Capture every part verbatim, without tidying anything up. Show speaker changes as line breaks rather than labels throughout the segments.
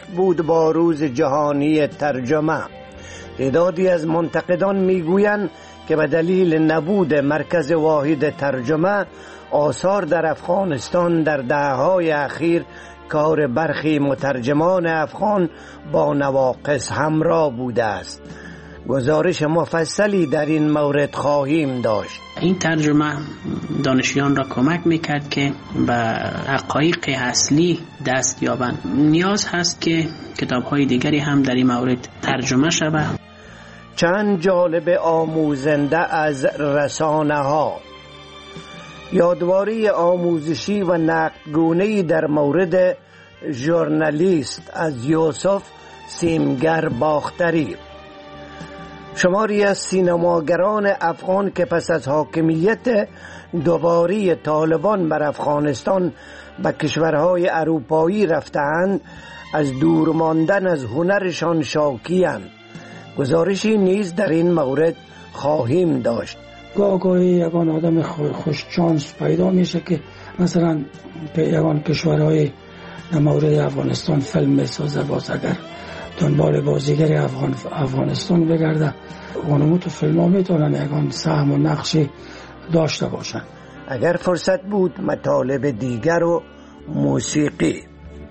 بود با روز جهانی ترجمه. تعدادی از منتقدان میگویند که به دلیل نبود مرکز واحد ترجمه، آثار در افغانستان در دهه‌های اخیر کار برخی مترجمان افغان با نواقص همراه بوده است. گزارش مفصلی در این مورد خواهیم داشت.
این ترجمه دانشیان را کمک میکرد که به حقایق اصلی دست یابند. نیاز هست که کتاب‌های دیگری هم در این مورد ترجمه شود.
چند جالب آموزنده از رسانه ها. یادواری آموزشی و نقدگونه‌ای در مورد ژورنالیست از یوسف سیمگر باختری. شماری از سینماگران افغان که پس از حاکمیت دوباره طالبان بر افغانستان به کشورهای اروپایی رفتند، از دور ماندن از هنرشان شاکی‌اند. گزارشی نیز در این مورد خواهیم داشت.
گاه گاهی یگان آدم خوش چانس پیدا میشه که مثلا یگان کشورهای در مورد افغانستان فیلم بسازه، باز اگر دنبال بازیگر افغان افغانستان بگرده، اونمو تو فیلم ها میتونن یگان سهم و نقشی داشته باشن.
اگر فرصت بود مطالب دیگر و موسیقی.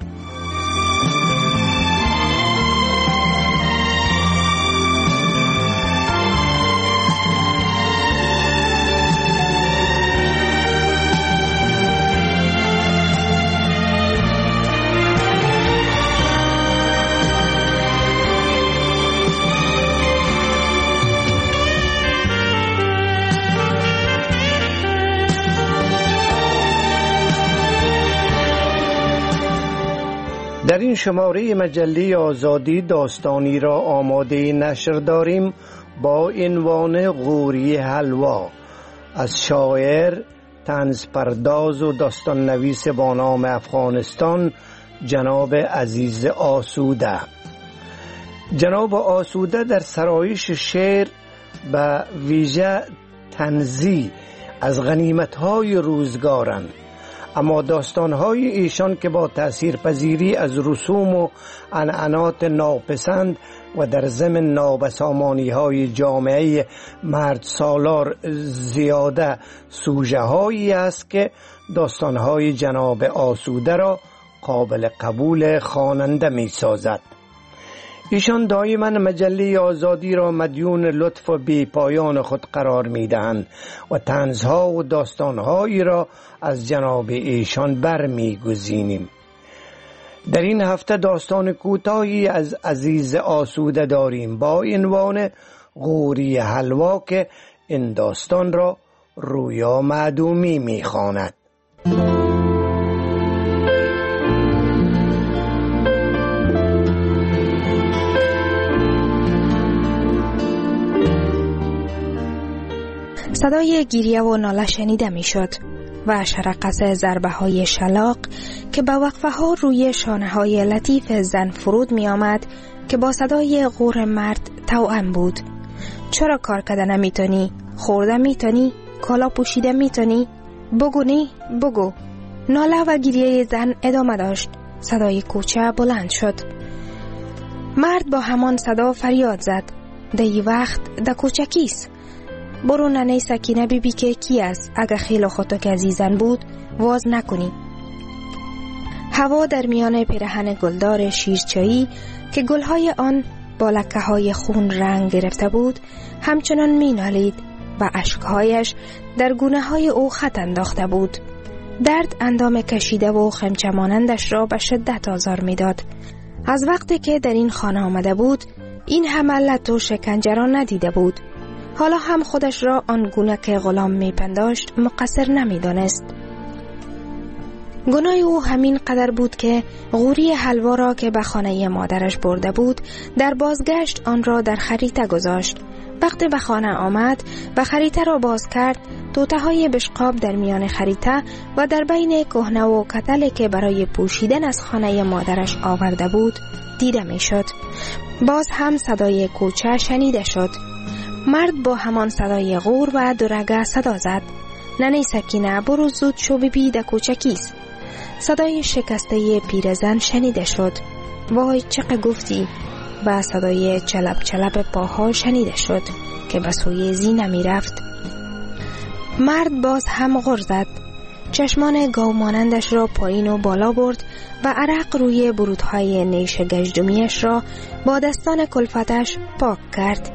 در این شماره مجله آزادی داستانی را آماده نشر داریم با عنوان غوری حلوا از شاعر، طنز پرداز و داستان نویس با نام افغانستان جناب عزیز آسوده. جناب آسوده در سرایش شعر به ویژه طنزی از غنیمت‌های روزگارند، اما داستان‌های ایشان که با تأثیرپذیری از رسوم و عنعنات ناپسند و در ضمن نابسامانی‌های جامعه مرد سالار زیاده سوژه‌هایی است که داستان‌های جناب آسوده را قابل قبول خواننده می‌سازد. ایشان دائما مجله آزادی را مدیون لطف و بی پایان خود قرار می دهند و طنزها و داستانهایی را از جناب ایشان برمی گزینیم. در این هفته داستان کوتاهی از عزیز آسوده داریم با عنوان غوری حلوا که این داستان را رویا معدومی می خواند.
صدای گریه و ناله شنیده می شد و شرقص ضربه های شلاق که با وقفه ها روی شانه های لطیف زن فرود می آمد که با صدای غور مرد توأم بود. چرا کار کرده نمی تونی؟ خورده می تونی؟ کالا پوشیده می تونی؟ بگو نی؟ بگو. ناله و گریه زن ادامه داشت. صدای کوچه بلند شد. مرد با همان صدا فریاد زد. دی وقت د کوچه کیست؟ برو ننه سکینه بی بی که کی است؟ اگه خیلی خودت که عزیزن بود واز نکنی. هوا در میان پیرهن گلدار شیرچایی که گلهای آن با لکه های خون رنگ گرفته بود همچنان می نالید و اشکهایش در گونه های او خط انداخته بود. درد اندام کشیده و خمچه مانندش را به شدت آزار می داد. از وقتی که در این خانه آمده بود این همه لط و شکنجه را ندیده بود. حالا هم خودش را آنگونه که غلام می پنداشت مقصر نمی دانست. گناه او همین قدر بود که غوری حلوا را که به خانه مادرش برده بود در بازگشت آن را در خریطه گذاشت. وقتی به خانه آمد و خریطه را باز کرد توته های بشقاب در میان خریطه و در بین کهنه و کتل که برای پوشیدن از خانه مادرش آورده بود دیده می شد. باز هم صدای کوچه شنیده شد. مرد با همان صدای غور و درگه صدا زد. ننه سکینه برو زود شو ببی ده کوچه کیست؟ صدای شکسته پیرزن شنیده شد. وای چقدر گفتی و صدای چلپ چلپ پاها شنیده شد که به سوی زینه می رفت. مرد باز هم غر زد. چشمان گاو مانندش را پایین و بالا برد و عرق روی برودهای نیش گژدمیش را با دستان کلفتش پاک کرد.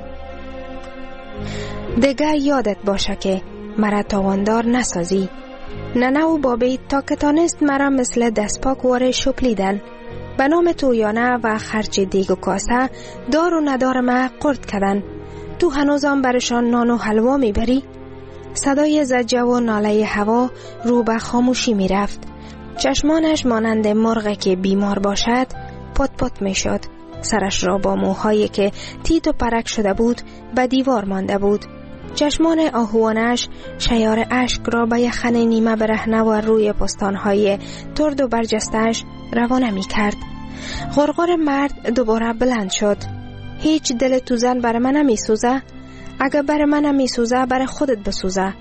دیگه یادت باشه که مرا تاواندار نسازی. ننه و بابی تا که تانست مرا مثل دست پاک واره شپلیدن. به نام تویانه و خرچ دیگ و کاسه دار و ندار ما قرد کردن. تو هنوزم برشان نان و حلوا میبری؟ صدای زجه و ناله هوا رو به خاموشی می رفت. چشمانش مانند مرغ که بیمار باشد پت پت می شد. سرش را با موهایی که تیت و پرک شده بود به دیوار مانده بود. چشمان آهوانش شیار اشک را به یخن نیمه برهنه و روی پستانهای ترد و برجستش روانه می کرد. غرغر مرد دوباره بلند شد. هیچ دل تو زن بر من نمی سوزه؟ اگه بر من نمی سوزه بر خودت بسوزه.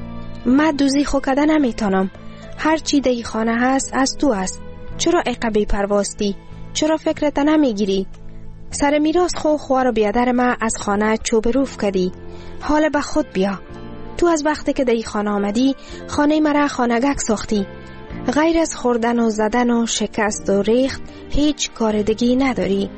من دوزی خو کده نمی تانم. هر چی دی خانه هست از تو است. چرا اقبی پرواستی؟ چرا فکرت نمی گیری؟ سر میراث خو خوار و بیادر ما از خانه چوب روف کدی. حال به خود بیا. تو از وقتی که دی خانه آمدی خانه مرا خانگک ساختی. غیر از خوردن و زدن و شکست و ریخت هیچ کاردگی نداری.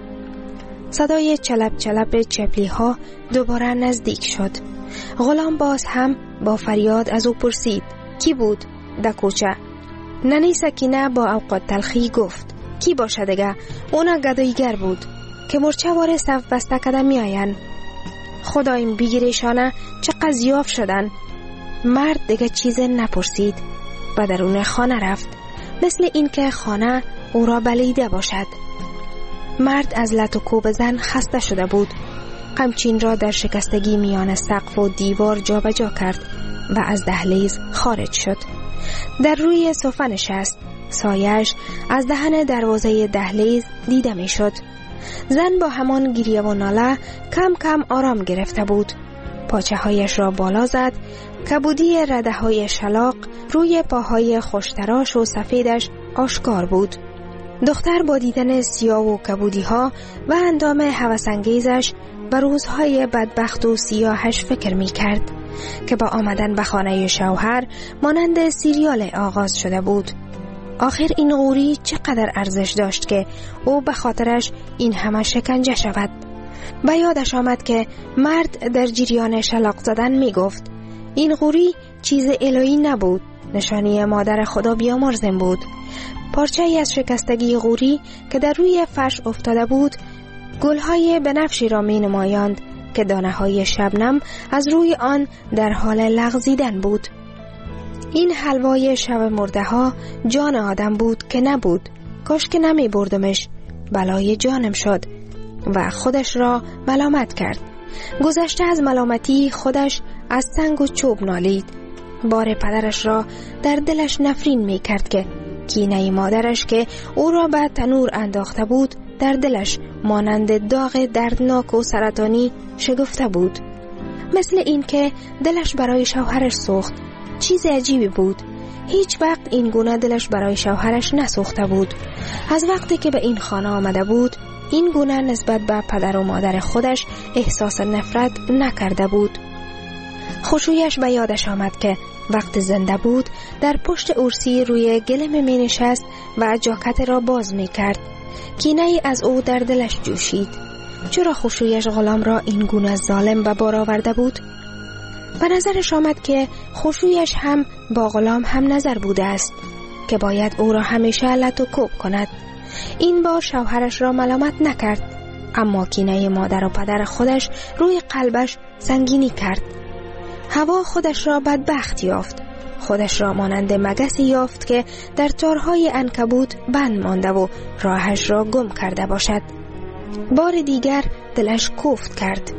صدای چلپ چلپ چپلی ها دوباره نزدیک شد. غلام باز هم با فریاد از او پرسید کی بود؟ در کوچه. ننی سکینه با اوقات تلخی گفت کی باشه دیگه؟ اونا گدایگر بود که مرچه واره صف بسته کده می آین. خدایم بگیرشانه چقدر زیاف شدن. مرد دیگه چیز نپرسید و درون خانه رفت، مثل اینکه خانه او را بلیده باشد. مرد از لط و کوب زن خسته شده بود. قمچین را در شکستگی میان سقف و دیوار جا به جا کرد و از دهلیز خارج شد. در روی صفه نشست. سایش از دهن دروازه دهلیز دیده می شد. زن با همان گریه و ناله کم کم آرام گرفته بود. پاچه هایش را بالا زد. کبودی رده های شلاق روی پاهای خوشتراش و سفیدش آشکار بود. دختر با دیدن سیاه و کبودی ها و اندام هوس‌انگیزش به روزهای بدبخت و سیاهش فکر می کرد که با آمدن به خانه شوهر مانند سیریال آغاز شده بود. آخر این غوری چقدر ارزش داشت که او به خاطرش این همه شکنجه شود. به یادش آمد که مرد در جریان شلاق زدن می گفت این غوری چیز الهی نبود، نشانی مادر خدا بیامرزم بود. پارچه ای از شکستگی غوری که در روی فرش افتاده بود گلهای بنفشی را می نمایاند که دانه های شبنم از روی آن در حال لغزیدن بود. این حلوای شب مرده ها جان آدم بود که نبود. کاش که نمی بردمش، بلای جانم شد. و خودش را ملامت کرد. گذشته از ملامتی خودش از سنگ و چوب نالید. بار پدرش را در دلش نفرین می کرد که کینه مادرش که او را به تنور انداخته بود در دلش مانند داغ دردناک و سرطانی شگفته بود. مثل این که دلش برای شوهرش سوخت. چیز عجیبی بود. هیچ وقت این گونه دلش برای شوهرش نسوخته بود. از وقتی که به این خانه آمده بود این گونه نسبت به پدر و مادر خودش احساس نفرت نکرده بود. خوشویش به یادش آمد که وقت زنده بود در پشت ارسی روی گلم می نشست و جاکت را باز می کرد. کینه از او در دلش جوشید. چرا خوشویش غلام را این گونه ظالم به بار آورده بود؟ به نظرش آمد که خوشویش هم با غلام هم نظر بوده است که باید او را همیشه لط و کوب کند. این بار شوهرش را ملامت نکرد، اما کینه مادر و پدر خودش روی قلبش سنگینی کرد. هوا خودش را بدبخت یافت. خودش را مانند مگسی یافت که در تارهای عنکبوت بند مانده و راهش را گم کرده باشد. بار دیگر دلش کوفت کرد.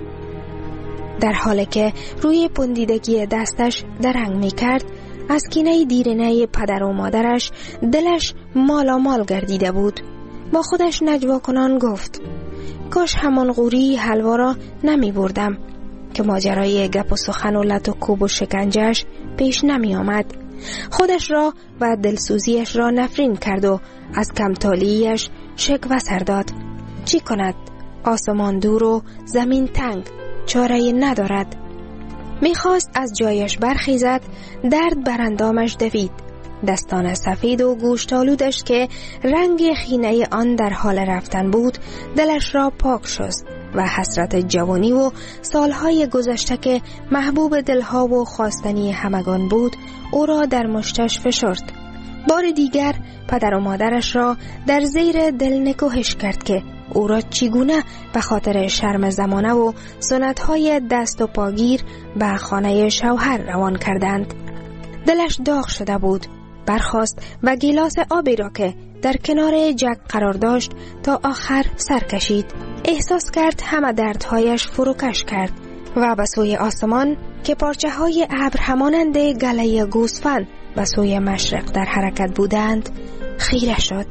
در حالی که روی پندیدگی دستش درنگ می کرد، از کینه دیرینه پدر و مادرش دلش مالا مال گردیده بود. با خودش نجوا کنان گفت کاش همان غوری حلوا را نمی بردم که ماجرای گپ و سخن و لط و کوب و شکنجهش پیش نمی آمد. خودش را و دلسوزیش را نفرین کرد و از کمتالیش شکوه سر داد. چی کند؟ آسمان دور و زمین تنگ، چاره ندارد. میخواست از جایش برخیزد، درد بر اندامش دوید. دستان سفید و گوشتالودش که رنگ خینه آن در حال رفتن بود دلش را پاک شست و حسرت جوانی و سالهای گذشته که محبوب دلها و خواستنی همگان بود او را در مشتش فشرد. بار دیگر پدر و مادرش را در زیر دل نکوهش کرد که او را چگونه به خاطر شرم زمانه و سنتهای دست و پاگیر به خانه شوهر روان کردند. دلش داغ شده بود. برخاست و گیلاس آبی را که در کنار جک قرار داشت تا آخر سر کشید. احساس کرد همه دردهایش فروکش کرد و به سوی آسمان که پارچه های ابر همانند گله گوسفند به سوی مشرق در حرکت بودند خیره شد.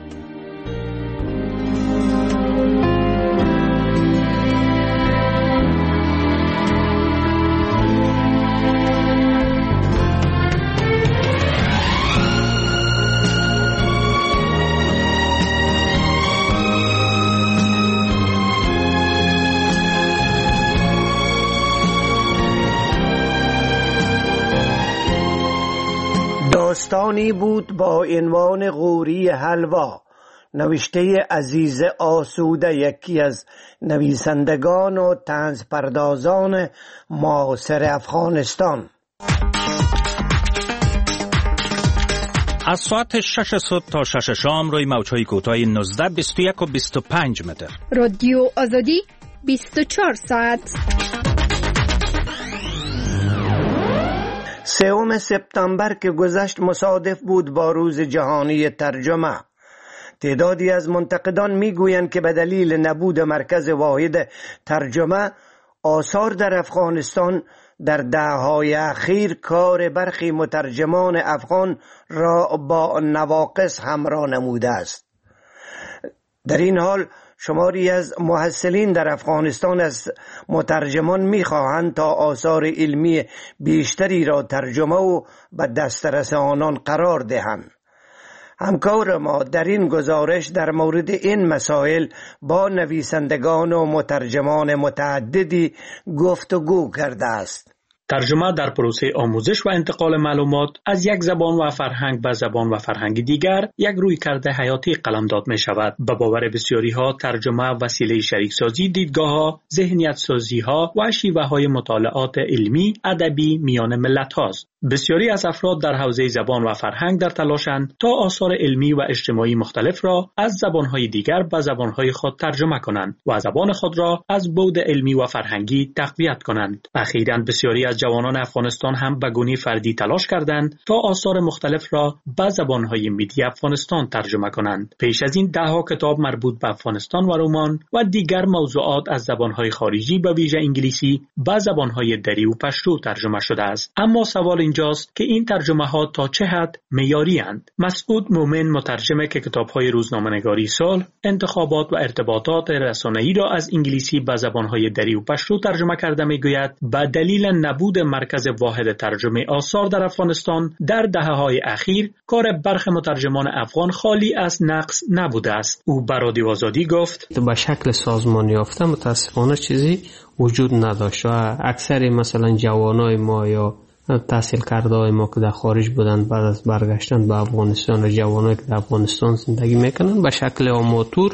داستانی بود با عنوان غوری حلوا، نوشته عزیز آسوده، یکی از نویسندگان و طنز پردازان معاصر افغانستان.
از ساعت شش صبح تا شش شام روی موج‌های کوتاه نوزده، بیست و یک و بیست و پنج متر.
رادیو آزادی بیست و چهار ساعت.
سوم سپتامبر که گذشت مصادف بود با روز جهانی ترجمه. تعدادی از منتقدان میگویند که به دلیل نبود مرکز واحد ترجمه، آثار در افغانستان در دهه‌های اخیر کار برخی مترجمان افغان را با نواقص همراه نموده است. در این حال شماری از محصلین در افغانستان از مترجمان می‌خواهند تا آثار علمی بیشتری را ترجمه و به دسترس آنان قرار دهند. همکار ما در این گزارش در مورد این مسائل با نویسندگان و مترجمان متعددی گفتگو کرده است.
ترجمه در پروسه آموزش و انتقال معلومات از یک زبان و فرهنگ به زبان و فرهنگ دیگر یک رویکرد حیاتی قلمداد می شود. به باور بسیاری ها ترجمه وسیله شریک سازی دیدگاه ها، ذهنیت سازی ها و شیوه های مطالعات علمی ادبی میان ملت هاست. بسیاری از افراد در حوزه زبان و فرهنگ در تلاشند تا آثار علمی و اجتماعی مختلف را از زبانهای دیگر به زبانهای خود ترجمه کنند و زبان خود را از بعد علمی و فرهنگی تقویت کنند. اخیراً بسیاری از جوانان افغانستان هم به گونه فردی تلاش کردند تا آثار مختلف را به زبانهای ملی افغانستان ترجمه کنند. پیش از این ده‌ها کتاب مربوط به افغانستان و رمان و دیگر موضوعات از زبانهای خارجی به ویژه انگلیسی به زبانهای دری و پشتو ترجمه شده است. اما سوال اینجاست که این ترجمه ها تا چه حد معیاری اند؟ مسعود مومن، مترجم که کتاب‌های روزنامه‌نگاری صلح، انتخابات و ارتباطات رسانه‌ای را از انگلیسی به زبانهای دری و پشتو ترجمه کرده، میگوید به دلیل نبود مرکز واحد ترجمه آثار در افغانستان در دهه‌های اخیر کار برخی مترجمان افغان خالی از نقص نبوده است. او به رادیو آزادی گفت:
به شکل سازمان یافته متاسفانه چیزی وجود نداشت و اکثر مثلا جوانای ما یا تحصیل کرده های ما که در خارج بودند بعد از برگشتن به افغانستان و جوانایی که در افغانستان زندگی میکنن به شکل آماتور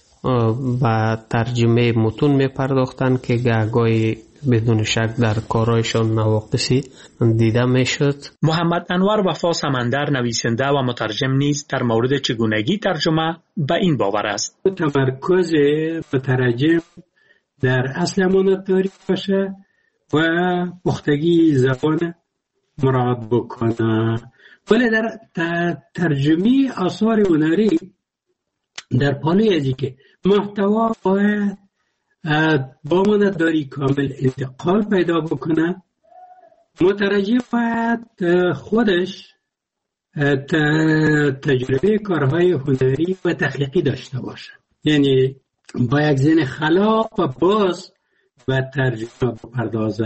و ترجمه متون میپرداختن که گاهی بدون شک در کارایشان نواقصی دیده میشد.
محمد انور وفا سمندر، نویسنده و مترجم نیز در مورد چگونگی ترجمه به این باور است:
تمرکز مترجم در اصل امانتداری باشه و پختگی زبان مراعات بکنه. ولی در ترجمه آثار هنری در پالوی ازی که محتوا باید با امانتداری کامل انتقال پیدا بکنه، مترجم باید خودش تجربه کارهای هنری و تخلیقی داشته باشه، یعنی با یک ذهن خلاق و باز و ترجمه بپردازه.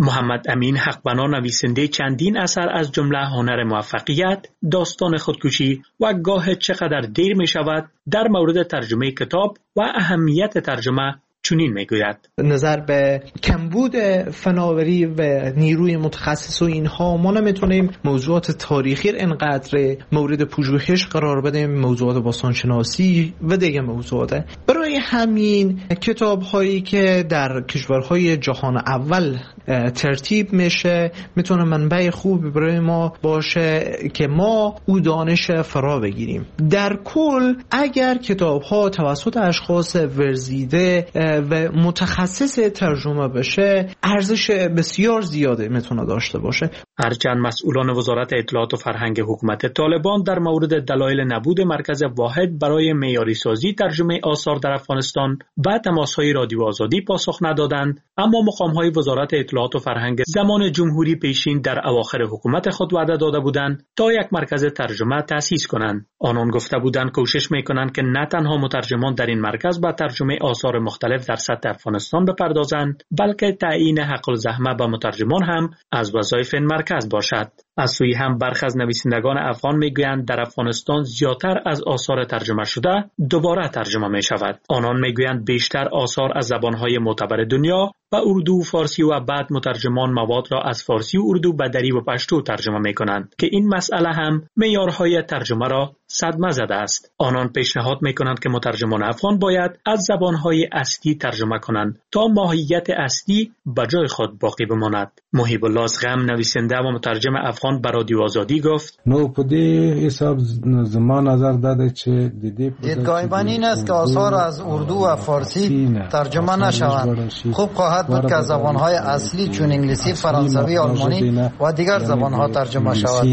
محمد امین حقبنا نویسنده چندین اثر از جمله هنر موفقیت، داستان خودکشی و گاه چقدر دیر می شود در مورد ترجمه کتاب و اهمیت ترجمه چنین میگوید:
نظر به کمبود فناوری و نیروی متخصص و اینها ما نمیتونیم موضوعات تاریخی اینقدر مورد پژوهش قرار بدیم، موضوعات باستانشناسی و دیگه موضوعات. برای همین کتاب هایی که در کشورهای جهان اول ترتیب میشه میتونه منبع خوبی برای ما باشه که ما او دانش فرا بگیریم. در کل اگر کتاب ها توسط اشخاص ورزیده و متخصص ترجمه بشه ارزش بسیار زیاده میتونه داشته باشه.
هرچند مسئولان وزارت اطلاعات و فرهنگ حکومت طالبان در مورد دلایل نبود مرکز واحد برای معیاری سازی ترجمه آثار در افغانستان و تماس‌های رادیو آزادی پاسخ ندادند، اما مقام‌های وزارت اطلاعات و فرهنگ زمان جمهوری پیشین در اواخر حکومت خود وعده داده بودند تا یک مرکز ترجمه تأسیس کنند. آنان گفته بودند کوشش می‌کنند که نه تنها مترجمان در این مرکز به ترجمه آثار مختلف در سطح افغانستان بپردازند، بلکه تعیین حق الزحمه به مترجمان هم از وظایف این مرکز باشد. از سوی هم برخی از نویسندگان افغان میگویند در افغانستان زیادتر از آثار ترجمه شده دوباره ترجمه می شود. آنان میگویند بیشتر آثار از زبانهای معتبر دنیا و اردو، فارسی و بعد مترجمان مواد را از فارسی و اردو به دری و پشتو ترجمه می کنند که این مسئله هم معیارهای ترجمه را صدمه زده است. آنان پیشنهاد می کنند که مترجمان افغان باید از زبانهای اصلی ترجمه کنند تا ماهیت اصلی به جای خود باقی بماند. محیب الله غم نویسنده و مترجم افغان به رادیو آزادی گفت:
نو په دې حساب زما نظر داده چې د دې
دیدگاه من این است که آثار از اردو و فارسی ترجمه نشوند. خوب خواهد بود که زبانهای اصلی چون انگلیسی، فرانسوی، آلمانی و دیگر زبانها ترجمه شود.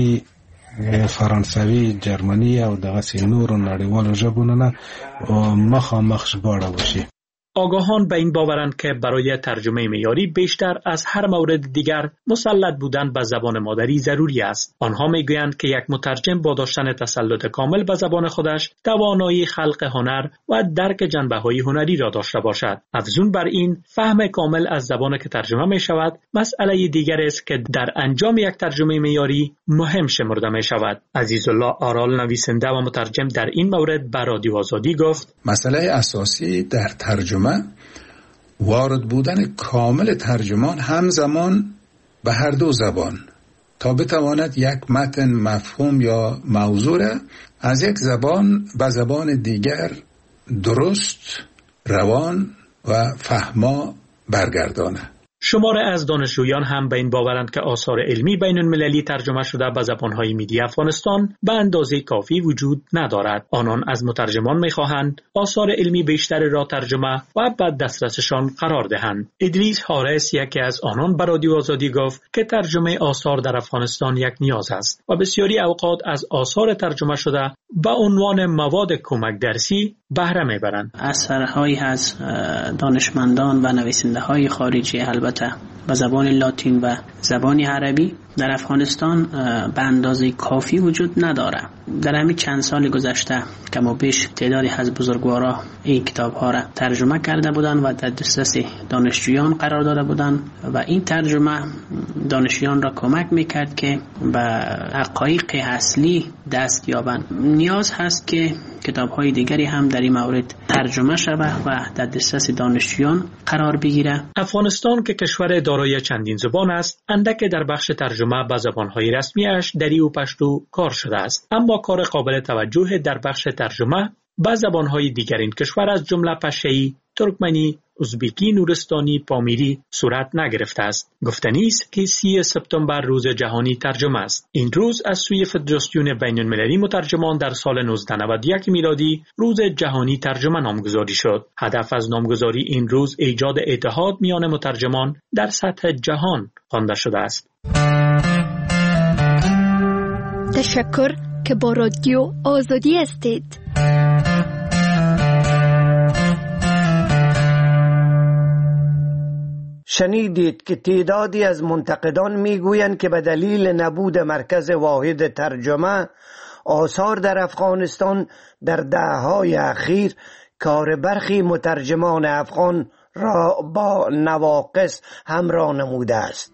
فرانسوی، جرمنی او دغه نورو نړیوالو ژبو نه مخامخ ژباړه وشي.
آگاهان به این باورند که برای ترجمه معیاری بیشتر از هر مورد دیگر مسلط بودن به زبان مادری ضروری است. آنها میگویند که یک مترجم با داشتن تسلط کامل به زبان خودش توانایی خلق هنر و درک جنبه‌های هنری را داشته باشد. افزون بر این، فهم کامل از زبانی که ترجمه می شود مسئله دیگر است که در انجام یک ترجمه معیاری مهم شمرده می شود. عزیزالله آرال نویسنده و مترجم در این مورد به رادیو آزادی گفت:
مسئله اساسی در ترجمه وارد بودن کامل ترجمان همزمان به هر دو زبان تا بتواند یک متن مفهوم یا موضوع را از یک زبان به زبان دیگر درست، روان و فهما برگرداند.
شماره از دانشجویان هم به این باورند که آثار علمی بین المللی ترجمه شده به زبانهای میدی افغانستان به اندازه کافی وجود ندارد. آنان از مترجمان میخواهند آثار علمی بیشتری را ترجمه و به دسترسشان قرار دهند. ادریس حارس یکی از آنان به رادیو آزادی گفت که ترجمه آثار در افغانستان یک نیاز است و بسیاری اوقات از آثار ترجمه شده به عنوان مواد کمک درسی بهره میبرند.
اثرهایی از دانشمندان و نویسنده های خارجی البته به زبان لاتین و زبان عربی در افغانستان به اندازه کافی وجود نداره. در همین چند سال گذشته کم و بیش تعدادی از بزرگوارا این کتاب ها را ترجمه کرده بودند و در دسترس دانشجویان قرار داده بودند و این ترجمه دانشجویان را کمک میکرد که به حقایق اصلی دست یابند. نیاز هست که کتاب های دیگری هم در این مورد ترجمه شود و در دسترس دانشجویان قرار بگیره.
افغانستان که کشور دارای چندین زبان است، اندک در بخش ترجمه به زبانهای رسمیش دری و پشتو کار شده است، اما کار قابل توجه در بخش ترجمه به زبانهای دیگر این کشور از جمله پشه‌ای، ترکمنی، ازبکی، نورستانی، پامیری صورت نگرفته است. گفتنی است که سی سپتامبر روز جهانی ترجمه است. این روز از سوی فدراسیون بین المللی مترجمان در سال نوزده نود و یک میلادی روز جهانی ترجمه نامگذاری شد. هدف از نامگذاری این روز ایجاد اتحاد میان مترجمان در سطح جهان خوانده شده است.
تشکر که با رادیو آزادی هستید.
شنیدید که تعدادی از منتقدان میگویند که به دلیل نبود مرکز واحد ترجمه آثار در افغانستان در دهه‌های اخیر کار برخی مترجمان افغان را با نواقص همراه نموده است.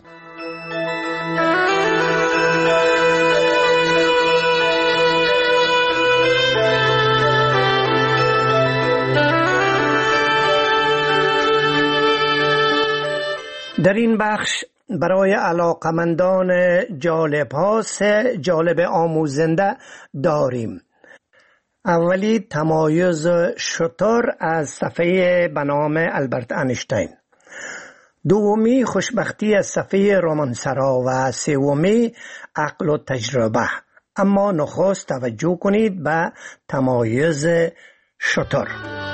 در این بخش برای علاقمندان جالب ها سه جالب آموزنده داریم. اولی تمایز شتر از صفحه به نام البرت انیشتین، دومی خوشبختی از صفحه رومانسرا و سومی عقل و تجربه. اما نخست توجه کنید به تمایز شتر.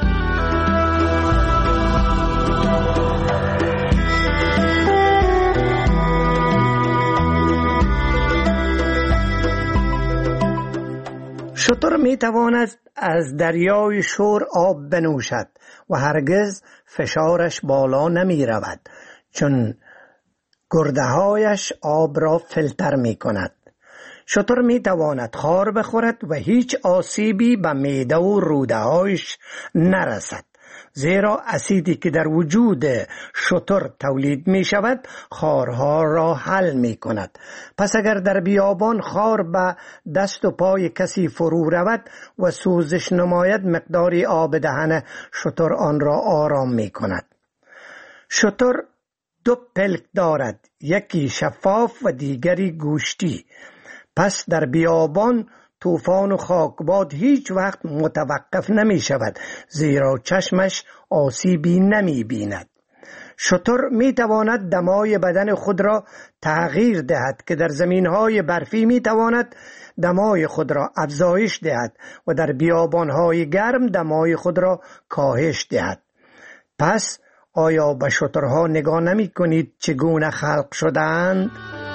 شتر می تواند از دریای شور آب بنوشد و هرگز فشارش بالا نمی رود، چون گرده هایش آب را فیلتر می کند. شتر می تواند خار بخورد و هیچ آسیبی به معده و روده هایش نرسد، زیرا اسیدی که در وجود شتر تولید می شود خارها را حل می کند. پس اگر در بیابان خار به دست و پای کسی فرو رود و سوزش نماید، مقداری آب دهن شتر آن را آرام می کند. شتر دو پلک دارد، یکی شفاف و دیگری گوشتی. پس در بیابان طوفان و خاکباد هیچ وقت متوقف نمی شود، زیرا چشمش آسیبی نمی بیند. شتر می تواند دمای بدن خود را تغییر دهد که در زمینهای برفی می تواند دمای خود را افزایش دهد و در بیابانهای گرم دمای خود را کاهش دهد. پس آیا به شترها نگاه نمی کنید چگونه خلق شدند؟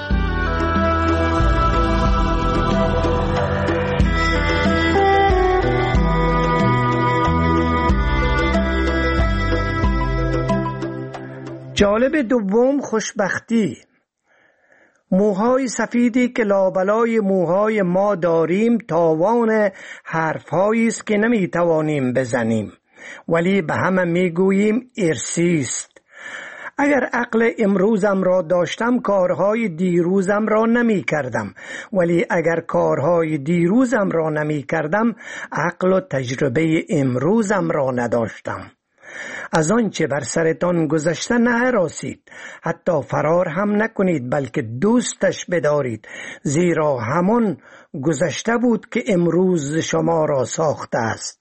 جالب دوم خوشبختی. موهای سفیدی که لابلای موهای ما داریم تاوان حرفهایی است که نمی توانیم بزنیم، ولی به همه می گوییم ارثی است. اگر عقل امروزم را داشتم کارهای دیروزم را نمی کردم، ولی اگر کارهای دیروزم را نمی کردم عقل و تجربه امروزم را نداشتم. از آنچه بر سرتان گذشته نهراسید، حتی فرار هم نکنید، بلکه دوستش بدارید، زیرا همان گذشته بود که امروز شما را ساخته است.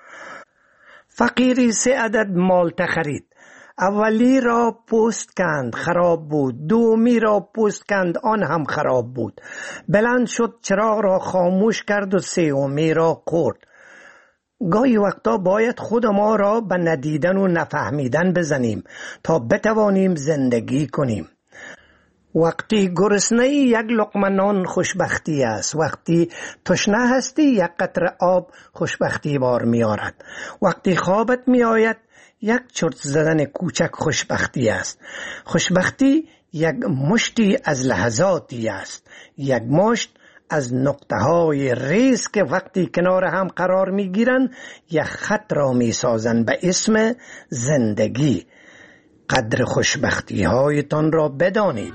فقیری سه عدد مالته خرید. اولی را پوست کند، خراب بود. دومی را پوست کند، آن هم خراب بود. بلند شد، چراغ را خاموش کرد و سومی را خورد. گاهی وقتا باید خود ما را به ندیدن و نفهمیدن بزنیم تا بتوانیم زندگی کنیم. وقتی گرسنه یک لقمه نان خوشبختی است، وقتی تشنه هستی یک قطره آب خوشبختی بار می آرد. وقتی خوابت می آید یک چرت زدن کوچک خوشبختی است. خوشبختی یک مشتی از لحظاتی است، یک مشت از نقطه های ریز که وقتی کنار هم قرار می گیرند یک خط را می سازند به اسم زندگی. قدر خوشبختی هایتان را بدانید.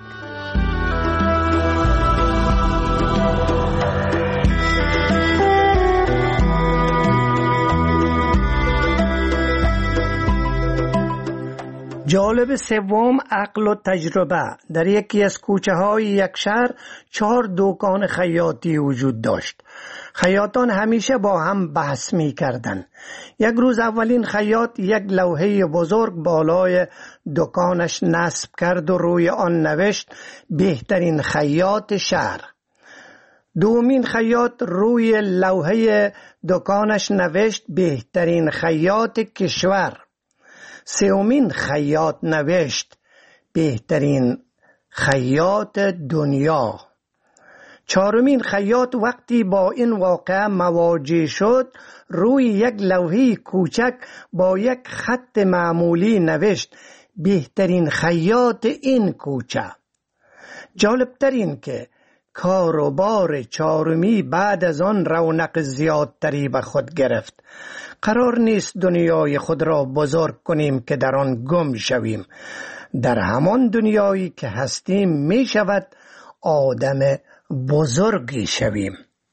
جالب سوم عقل و تجربه. در یکی از کوچه های یک شهر چهار دکان خیاطی وجود داشت. خیاطان همیشه با هم بحث می کردن. یک روز اولین خیاط یک لوحه بزرگ بالای دکانش نصب کرد و روی آن نوشت بهترین خیاط شهر. دومین خیاط روی لوحه دکانش نوشت بهترین خیاط کشور. سومین خیاط نوشت بهترین خیاط دنیا. چهارمین خیاط وقتی با این واقعه مواجه شد روی یک لوحه کوچک با یک خط معمولی نوشت بهترین خیاط این کوچه. جالب ترین که کار و بار چارمی بعد از آن رونق زیادتری به خود گرفت. قرار نیست دنیای خود را بزرگ کنیم که در آن گم شویم. در همان دنیایی که هستیم می شود آدم بزرگی شویم.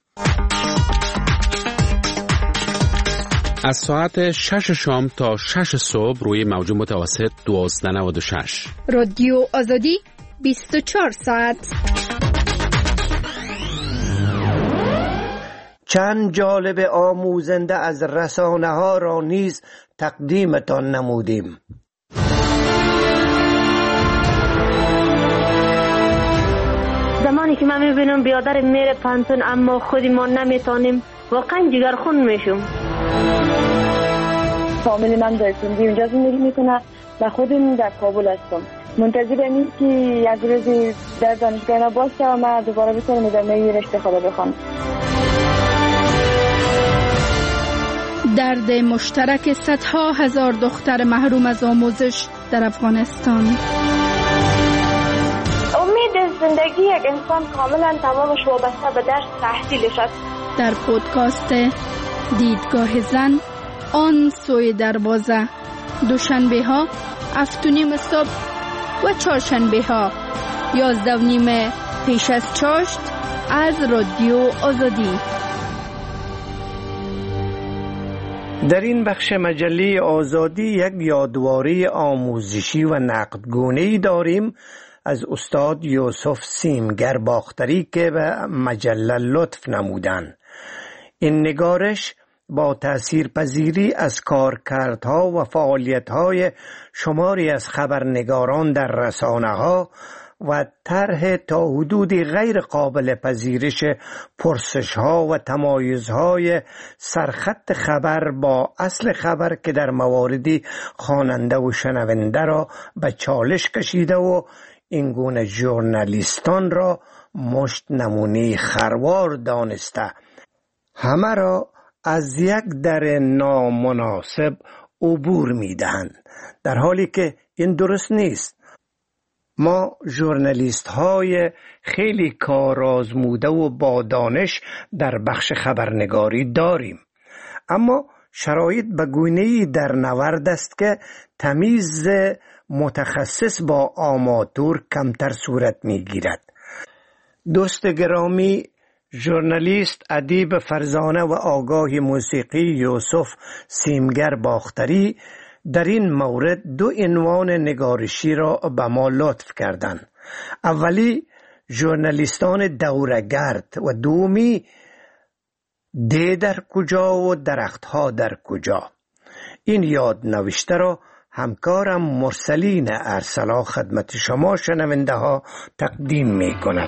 از ساعت شش شام تا شش صبح روی موج متوسط دوازده نود و شش.
رادیو آزادی بیست و چهار ساعت.
چند جالب آموزنده از رسانه ها را نیز تقدیمتان نمودیم.
زمانی که من میبینم بیادر میره پانتون اما خودی ما نمیتونیم، واقعا جگرخون میشم.
فامیل من در سندی اونجا زندگی میکنه و خودم در کابل هستم. منتظر این که یک روزی در دانشگاه ما باشه و من دوباره بتونم ادامه رشته خود بخونم.
درد مشترک صدها هزار دختر محروم از آموزش در افغانستان.
امید زندگی یک انسان کاملا تمامش وابسته به درس تحصیلش است.
در پودکاست دیدگاه زن آن سوی دروازه، دوشنبه ها هفت و نیم صبح و چهارشنبه ها یازده و نیم پیش از چاشت از رادیو آزادی.
در این بخش مجله آزادی یک یادواری آموزشی و نقدگونه‌ای داریم از استاد یوسف سیمگر باختری که به مجله لطف نمودند. این نگارش با تأثیرپذیری از کارکردها و فعالیت‌های شماری از خبرنگاران در رسانه‌ها و طرح تا حدودی غیر قابل پذیرش پرسش‌ها و تمایزهای سرخط خبر با اصل خبر که در مواردی خواننده و شنونده را به چالش کشیده و این گونه ژورنالیستان را مشت نمونه خروار دانسته همه را از یک در نامناسب عبور می‌دهند، در حالی که این درست نیست. ما ژورنالیست های خیلی کارآزموده و با دانش در بخش خبرنگاری داریم، اما شرایط به گونه‌ای در نورد است که تمیز متخصص با آماتور کمتر صورت می‌گیرد. دوست گرامی، ژورنالیست، ادیب فرزانه و آگاه موسیقی یوسف سیمگر باختری در این مورد دو عنوان نگارشی را به ما لطف کردند. اولی ژورنالیستان دوره‌گرد و دومی ده در کجا و درختها در کجا. این یاد نوشته را همکارم مرسلین ارسلا خدمت شما شنونده ها تقدیم می کند.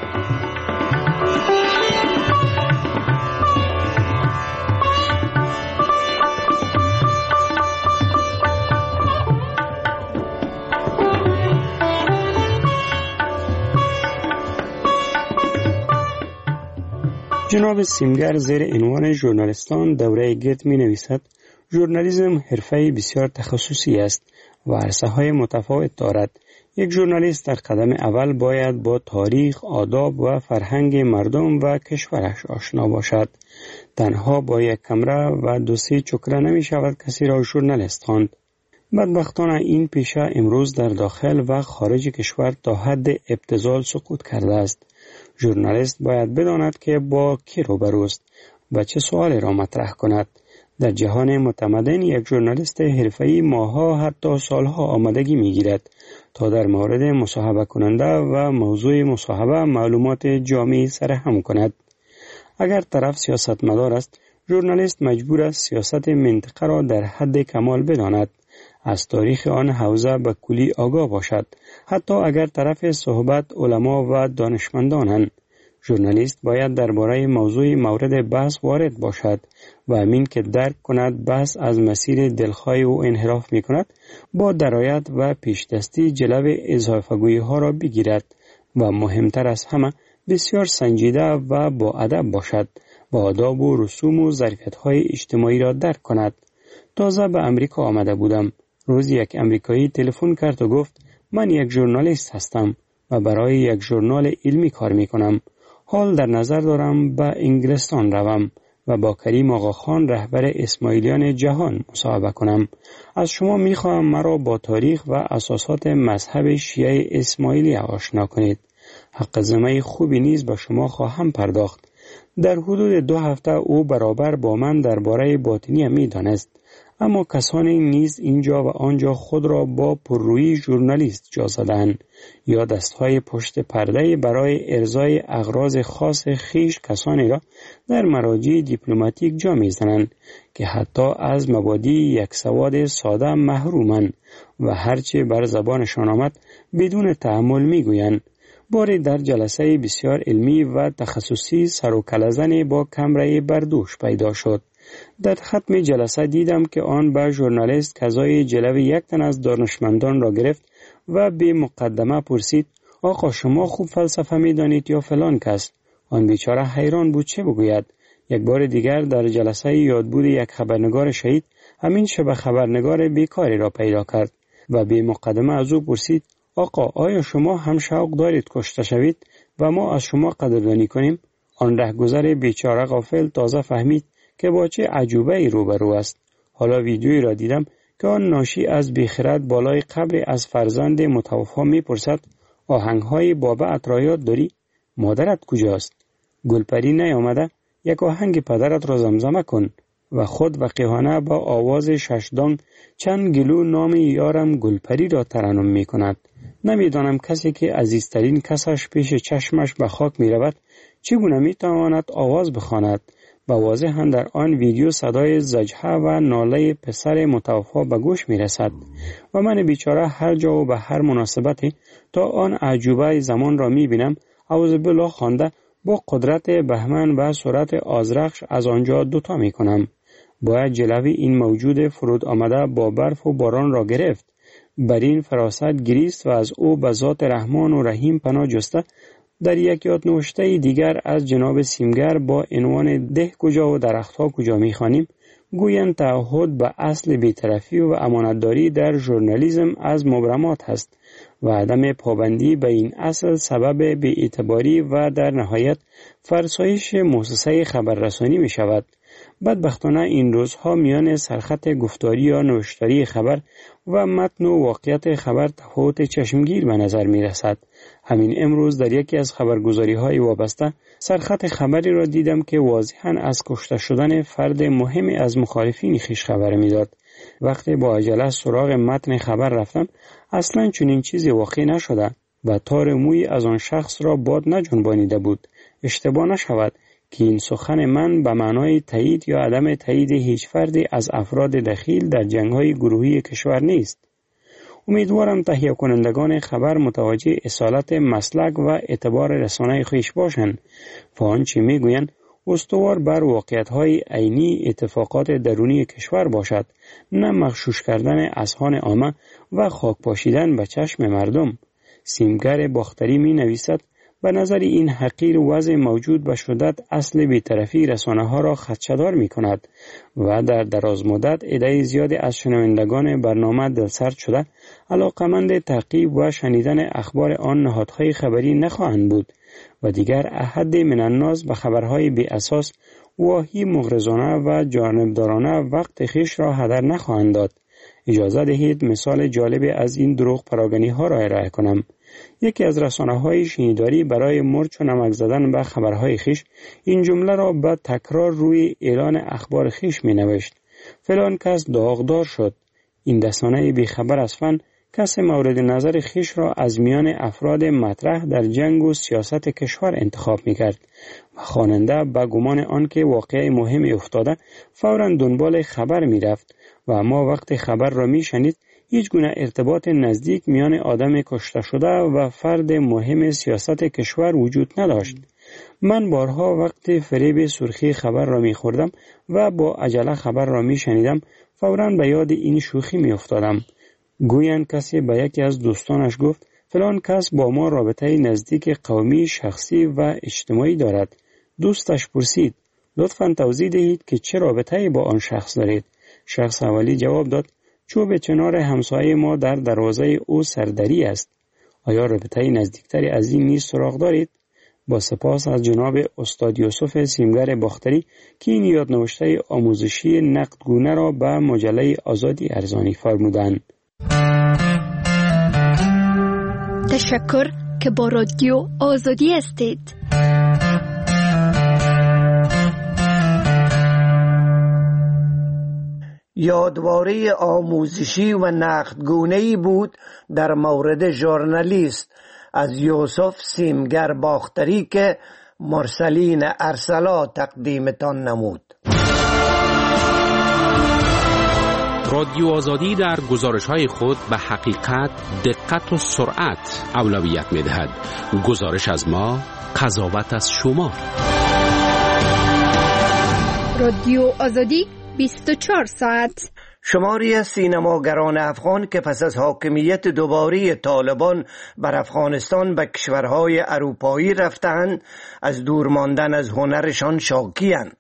جناب سیمگر زیر عنوان ژورنالیستان دوره گرد می نویسد: ژورنالیسم حرفه‌ای بسیار تخصصی است و عرصه‌های متفاوت دارد. یک ژورنالیست در قدم اول باید با تاریخ، آداب و فرهنگ مردم و کشورش آشنا باشد. تنها با یک کمره و دو سه چکره نمی شود کسی را ژورنالیست خواند. بدبختانه این پیشه امروز در داخل و خارج کشور تا حد ابتذال سقوط کرده است. ژورنالیست باید بداند که با کی روبروست و چه سوالی را مطرح کند. در جهان متمدن یک ژورنالیست حرفه‌ای ماه‌ها حتی سالها آمادگی می‌گیرد تا در مورد مصاحبه کننده و موضوع مصاحبه معلومات جامعی سرهم کند. اگر طرف سیاستمدار است، ژورنالیست مجبور است سیاست منطقه را در حد کمال بداند، از تاریخ آن حوزه به کلی آگاه باشد، حتی اگر طرف صحبت علما و دانشمندانند. ژورنالیست باید درباره موضوع مورد بحث وارد باشد و همین که درک کند بحث از مسیر دلخواه و انحراف می کند، با درایت و پیشدستی جلو اضافه‌گویی ها را بگیرد و مهمتر از همه بسیار سنجیده و با ادب باشد و آداب و رسوم و ظرفیت های اجتماعی را درک کند. تازه به امریکا آمده بودم. روز یک امریکایی تلفن کرد و گفت: من یک ژورنالیست هستم و برای یک ژورنال علمی کار می کنم. حال در نظر دارم به انگلستان روم و با کریم آقا خان رهبر اسماعیلیان جهان مصاحبه کنم. از شما میخواهم مرا با تاریخ و اساسات مذهب شیعه اسماعیلی آشنا کنید. حق زمه خوبی نیز به شما خواهم پرداخت. در حدود دو هفته او برابر با من درباره باطنی می دانست. اما کسانی نیز اینجا و آنجا خود را با پررویی ژورنالیست جا زدند یا دستهای پشت پرده برای ارضای اغراض خاص خیش کسانی را در مراجع دیپلماتیک جا می‌زنند که حتی از مبادی یک سواد ساده محرومند و هرچه بر زبانشان آمد بدون تأمل می‌گویند. باری در جلسه بسیار علمی و تخصصی سر و کله‌زنی با کمره بردوش پیدا شد. در ختم جلسه دیدم که آن به ژورنالیست کزای جلو یک تن از دانشمندان را گرفت و به مقدمه پرسید: آقا شما خوب فلسفه می دانید یا فلان کس؟ آن بیچاره حیران بود چه بگوید. یک بار دیگر در جلسه یادبود یک خبرنگار شهید همین شب خبرنگار بیکاری را پیدا کرد و به مقدمه از او پرسید: آقا آیا شما هم شوق دارید کشته شوید و ما از شما قدردانی کنیم؟ آن رهگذر بیچاره غافل تازه فهمید که با چه عجوبه ای روبرو است. حالا ویدیویی را دیدم که آن ناشی از بیخرد بالای قبر از فرزند متوفا می پرسد: آهنگهای بابا را یاد داری؟ مادرت کجاست؟ گلپری نیامده؟ یک آهنگ پدرت را زمزمه کن. و خود وقیحانه با آواز ششدان چند گلو نام یارم گلپری را ترنم می کند. نمی دانم کسی که عزیزترین کسش پیش چشمش به خاک می رود چگونه می تواند آواز بخواند. و واضحاً در آن ویدیو صدای زجحه و ناله پسر متوفا به گوش می رسد و من بیچاره هر جا و به هر مناسبتی تا آن عجوبه زمان را می بینم اعوذ بالله خوانده با قدرت بهمن و سرعت آزرخش از آنجا دوتا می کنم. باید جلوی این موجود فرود آمده با برف و باران را گرفت. بر این فراست گریست و از او به ذات رحمان و رحیم پناه جسته. در یک یاد نوشته دیگر از جناب سیمگر با عنوان ده کجا و درختها کجا می‌خوانیم گویند تعهد به اصل بی‌طرفی و امانتداری در ژورنالیسم از مبرمات است و عدم پابندی به این اصل سبب بی‌اعتباری و در نهایت فرسایش مؤسسه خبررسانی می شود. بدبختانه این روزها میان سرخط گفتاری یا نوشتاری خبر و متن و واقعیت خبر تفاوت چشمگیر به نظر می رسد. همین امروز در یکی از خبرگزاری های وابسته سرخط خبری را دیدم که واضحاً از کشته شدن فرد مهمی از مخالفین خویش خبر می داد. وقتی با عجله سراغ متن خبر رفتم اصلاً چنین چیزی واقع نشده و تار موی از آن شخص را باد نجنبانیده بود. اشتباه نشود که این سخن من به معنای تایید یا عدم تایید هیچ فردی از افراد دخیل در جنگ‌های گروهی کشور نیست. امیدوارم تهیه کنندگان خبر متوجه اصالت مسلک و اعتبار رسانه خویش باشند و آنچه میگویند استوار بر واقعیت‌های عینی اتفاقات درونی کشور باشد، نه مغشوش کردن اذهان عامه و خاک پاشیدن به چشم مردم. سیمگر باختری می نویسد: به نظر این حقیر وضع موجود به شدت اصل بی‌طرفی رسانه ها را خدشه‌دار می کند و در دراز مدت عده زیادی از شنوندگان برنامه دلسرد شده علاقمند تعقیب و شنیدن اخبار آن نهادهای خبری نخواهند بود و دیگر احد من الناس به خبرهای بی اساس واهی مغرضانه و جانبدارانه وقت خیش را هدر نخواهند داد. اجازه دهید مثال جالب از این دروغ پراگنی ها را ارائه کنم. یکی از رسانه های شنیداری برای مرچ و نمک زدن به خبرهای خیش این جمله را به تکرار روی اعلان اخبار خیش می نوشت: فلان کس داغدار شد. این رسانه بی خبر از فن کس مورد نظر خیش را از میان افراد مطرح در جنگ و سیاست کشور انتخاب می کرد و خواننده به گمان آن که واقعه مهمی افتاده فوراً دنبال خبر می رفت و اما وقت خبر را می شنید هیچ گونه ارتباط نزدیک میان آدم کشته شده و فرد مهم سیاست کشور وجود نداشت. من بارها وقت فریب سرخی خبر را می خوردم و با عجله خبر را می شنیدم فوراً به یاد این شوخی می افتادم. گویند کسی به یکی از دوستانش گفت: فلان کس با ما رابطه نزدیک قومی، شخصی و اجتماعی دارد. دوستش پرسید: لطفاً توضیح دهید که چه رابطه‌ای با آن شخص دارید. شخص اولی جواب داد: چوب چنار همسایه ما در دروازه او سردری است. آیا رابطه نزدیکتری از این نیز سراغ دارید؟ با سپاس از جناب استاد یوسف سیمگر باختری که این یادنوشته آموزشی نقدگونه را به مجله آزادی ارزانی فرمودند.
تشکر که با رادیو آزادی هستید.
یادواره آموزشی و نقدگونه‌ای بود در مورد ژورنالیست از یوسف سیمگر باختری که مرسلین ارسلا تقدیمتان نمود.
رادیو آزادی در گزارش‌های خود به حقیقت، دقت و سرعت اولویت می‌دهد. گزارش از ما، قضاوت از شما.
رادیو آزادی بیست و چهار ساعت.
شماری از سینماگران افغان که پس از حاکمیت دوباره طالبان بر افغانستان به کشورهای اروپایی رفتند، از دور ماندن از هنرشان شاکی‌اند.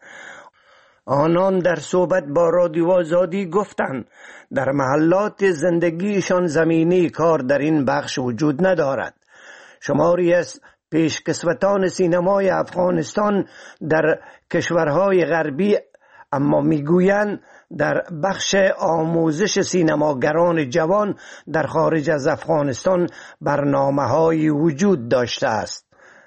آنان در صحبت با رادیو آزادی گفتند در محلات زندگیشان زمینه کار در این بخش وجود ندارد. شماری از پیشکسوتان سینمای افغانستان در کشورهای غربی اما میگویند در بخش آموزش سینماگران جوان در خارج از افغانستان برنامه‌هایی وجود داشته است.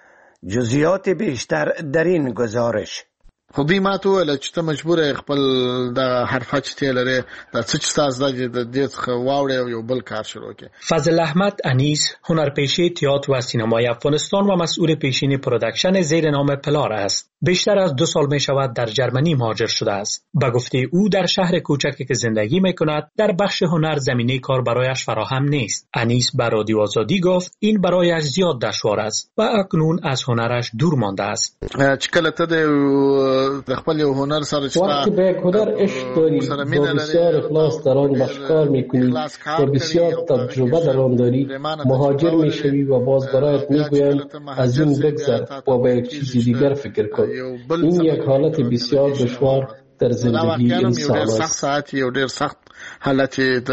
جزئیات بیشتر در این گزارش.
خو دوی ما ته وویل چې ته مجبوره خپل د حرفه چې تی لرې د څه چې ستا زده دي د دې څخه واوړې او یو بل کار شروع کړې.
فضل احمد انیس هنرپیشه تئاتر و سینمای افغانستان و مسئول پیشین پروداکشن زیر نام پلار است. بیشتر از دو سال می شود در جرمنی مهاجر شده است. به گفته او در شهر کوچکی که زندگی می کند در بخش هنر زمینه کار برایش فراهم نیست. انیس به رادیو آزادی گفت این برایش زیاد دشوار است و اکنون از هنرش دور مانده است.
چې کله ته د د خپل هنر سره چې
وقتی به یک هنر عشق داری و بسیار اخلاص در آن بشکار میکنی و بسیار تجربه در آن داری، مهاجر میشوی و باز برایت میگویند از این بگذر و به یک چیزی دیگر فکر کن. این یک حالت بسیار دشوار در زندگی انسان است.
حالت د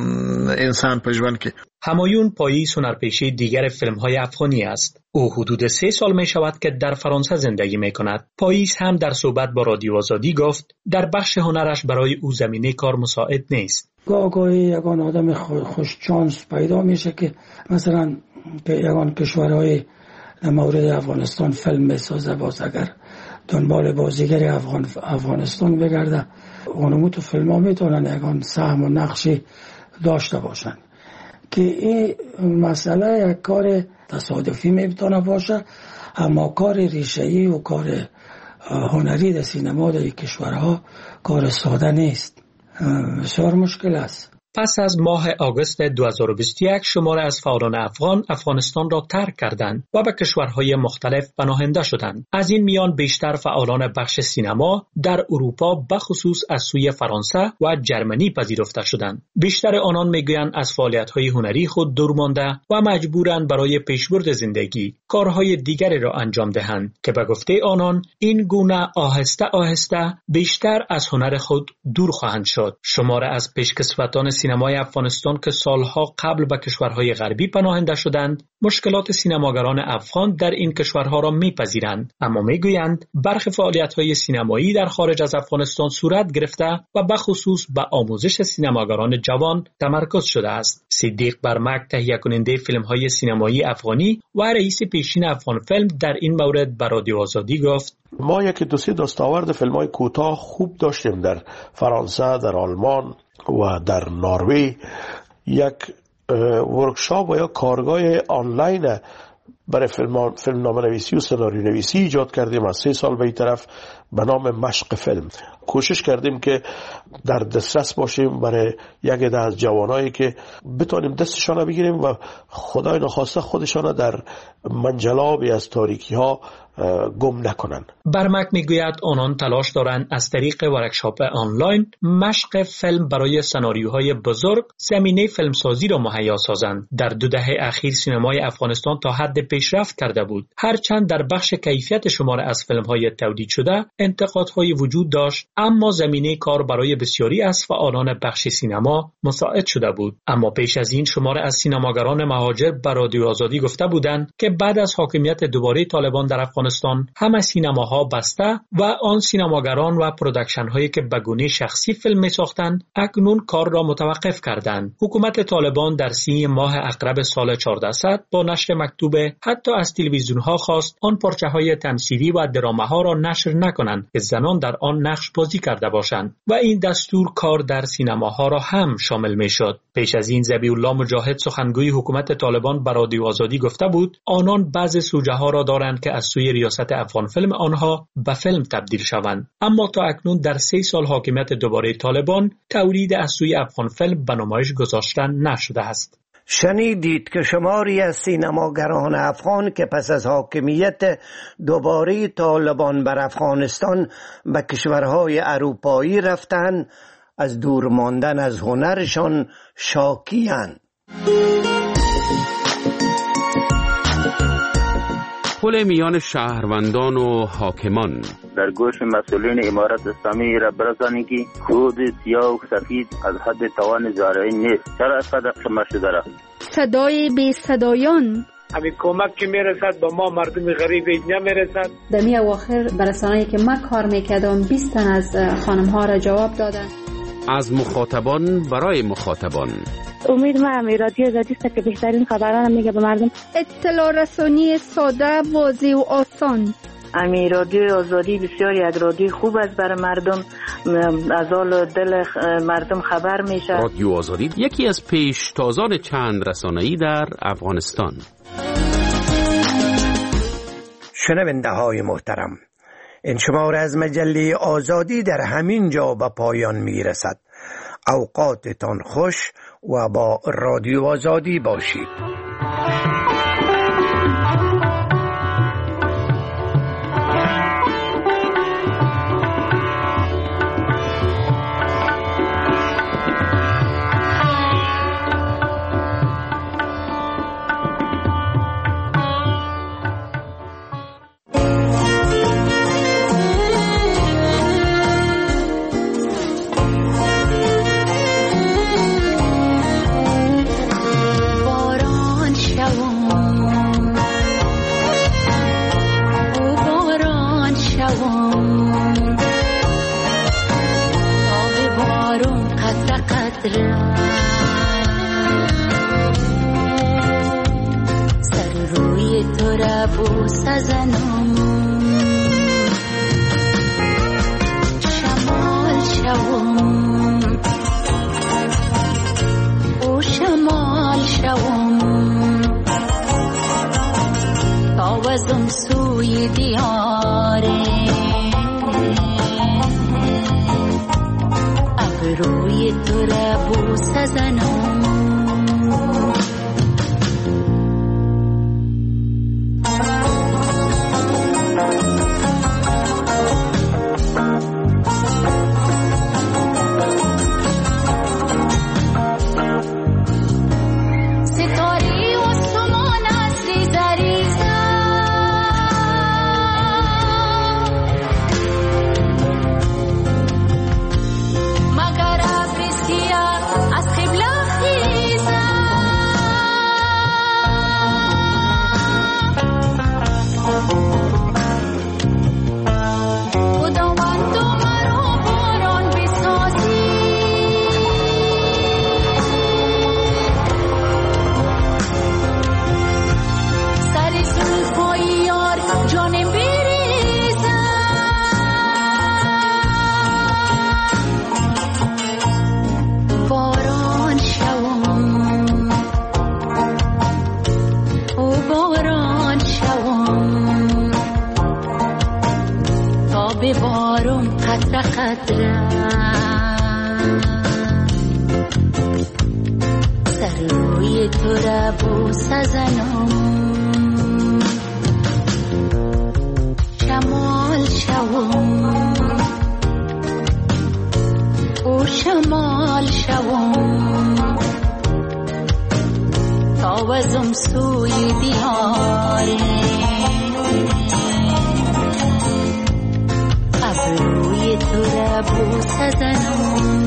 انسان په ژوند کې.
همایون پاییز هنرپیشه دیگر فیلم‌های افغانی است. او حدود سه سال می شود که در فرانسه زندگی می کند. پاییز هم در صحبت با رادیو آزادی گفت در بخش هنرش برای او زمینه کار مساعد نیست.
گاه گاهی یگان آدم خوش چانس پیدا میشه که مثلا یگان کشورهای مورد افغانستان فیلم بسازه، باز اگر دنبال بازیگر افغان افغانستان بگرده، اونمو تو فیلم ها میتونن یگان سهم و نقشی داشته باشن که این مسئله یک کار تصادفی میتونه باشه، اما کار ریشه‌ای و کار هنری در سینما در کشورها کار ساده نیست، بسیار مشکل است.
پس از ماه آگوست دو هزار و بیست و یک شماره از فعالان افغان افغانستان را ترک کردند و به کشورهای مختلف پناهنده شدند. از این میان بیشتر فعالان بخش سینما در اروپا به خصوص از سوی فرانسه و جرمنی پذیرفته شدند. بیشتر آنان میگویند از فعالیت‌های هنری خود دور مانده و مجبورند برای پیشبرد زندگی کارهای دیگری را انجام دهند که به گفته آنان این گونه آهسته آهسته بیشتر از هنر خود دور خواهند شد. شماره از پیشکسوتان سینمای افغانستان که سالها قبل به کشورهای غربی پناهنده شدند، مشکلات سینماگران افغان در این کشورها را میپذیرند، اما میگویند برخی فعالیت‌های سینمایی در خارج از افغانستان صورت گرفته و به خصوص به آموزش سینماگران جوان تمرکز شده است. صدیق برمک، تهیه کننده فیلم‌های سینمایی افغانی و رئیس پیشین افغان فیلم در این مورد به رادیو آزادی گفت:
ما یک دو سه دستاورد فیلم‌های کوتاه خوب داشتیم در فرانسه، در آلمان و در نروژ. یک ورکشاپ و یا کارگاه آنلاین برای فیلم فیلمنامه نویسی و سناریو نویسی ایجاد کردیم از سه سال به این طرف به نام مشق فیلم. کوشش کردیم که در دسترس باشیم برای یک عده از جوانایی که بتونیم دستشان رو بگیریم و خدای نخواسته خودشان در منجلابی از تاریکی ها گم نکنن.
برمک میگوید آنان تلاش دارند از طریق ورکشاپ آنلاین مشق فیلم برای سناریوهای بزرگ زمینه فیلمسازی را مهیا سازند. در دو دهه اخیر سینمای افغانستان تا حد پیشرفت کرده بود، هرچند در بخش کیفیت شمار از فیلم‌های تولید شده انتقادهای وجود داشت، اما زمینه کار برای بسیاری از فعالان بخش سینما مساعد شده بود. اما پیش از این شمار از سینماگران مهاجر به رادیو آزادی گفته بودند که بعد از حاکمیت دوباره طالبان در افغانستان همه سینماها بسته و آن سینماگران و پروداکشن هایی که به گونه شخصی فیلم می ساختند اکنون کار را متوقف کردند. حکومت طالبان در سی ماه عقرب سال چهارده صد با نشر مکتوب حتی از تلویزیون ها خواست آن پارچه های تمثیلی و درامه ها را نشر نکنند که زنان در آن نقش بازی کرده باشند و این دستور کار در سینماها را هم شامل می شد. پیش از این ذبیح الله مجاهد سخنگوی حکومت طالبان به رادیو آزادی گفته بود آنان بعضی سوژه ها را دارند که از سوی ریاست افغان فیلم آنها به فیلم تبدیل شوند، اما تا اکنون در سه سال حاکمیت دوباره طالبان تولید از سوی افغان فیلم به نمایش گذاشته نشده است.
شنیدید که شماری از سینماگران افغان که پس از حاکمیت دوباره طالبان بر افغانستان به کشورهای اروپایی رفتند از دور ماندن از هنرشان شاکی‌اند.
پل میان شهروندان و حاکمان
در گوش مسئولین امارت اسلامی را برسانید که خود سیاه و سفید از حد توان زارعین نیست. چرا صدق شما شده را؟
صدای بی صدایان
همین کمک که میرسد به ما مردم غریب نمیرسد.
در می اواخر برسانه‌ای که ما کار میکردم بیست تن از خانم ها را جواب دادن.
از مخاطبان برای مخاطبان.
امید ما هم رادیو آزادی است که بهترین خبران میگه به مردم.
اطلاع رسانی ساده، واضح و آسان.
امی رادیو آزادی بسیار یک رادیو خوب است برای مردم، از حال دل مردم خبر میشه.
رادیو آزادی یکی از پیشتازان چند رسانه‌ای در افغانستان.
شنونده های محترم، این شماره از مجله آزادی در همین جا به پایان میرسد. اوقاتتان خوش و با رادیو آزادی باشید.
سر روی تو را بوس زنم، شمال شوم او شمال شوم، تاوزم سوی دیاره روی تو را بوس زنم. سر روی تو را بوس زنم، شمال شوم او شمال شوم، تاوزم سوی دیاره تو را بوسه زنم